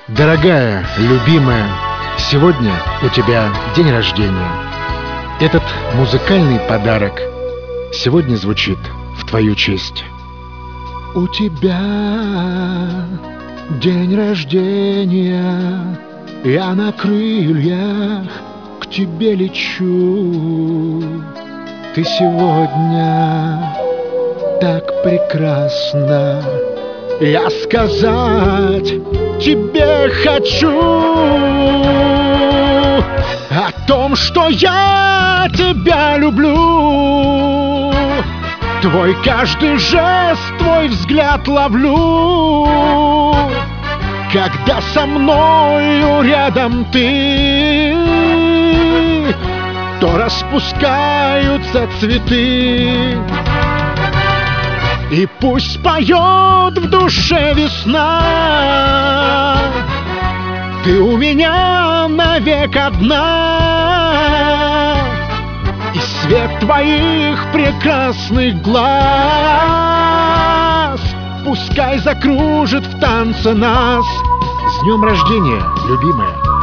Дорогая, любимая, сегодня у тебя день рождения. Этот музыкальный подарок сегодня звучит в твою честь. У тебя день рождения, я на крыльях к тебе лечу. Ты сегодня так прекрасна, я сказать тебе хочу о том, что я тебя люблю. Твой каждый жест, твой взгляд ловлю, когда со мною рядом ты, то распускаются цветы. И пусть поет в душе весна, ты у меня навек одна. И свет твоих прекрасных глаз пускай закружит в танце нас. С днем рождения, любимая!